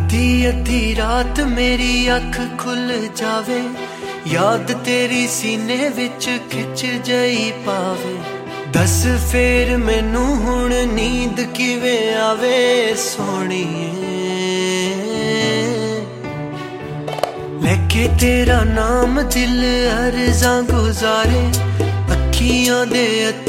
अद्धी अद्धी रात मेरी अख खुल जावे, याद तेरी सीने विच खिच जई पावे। दस फेर मैनू हुण नींद किवें आवे सोहणीए, लेके तेरा नाम दिल अर्ज़ां गुजारे, अखियां दे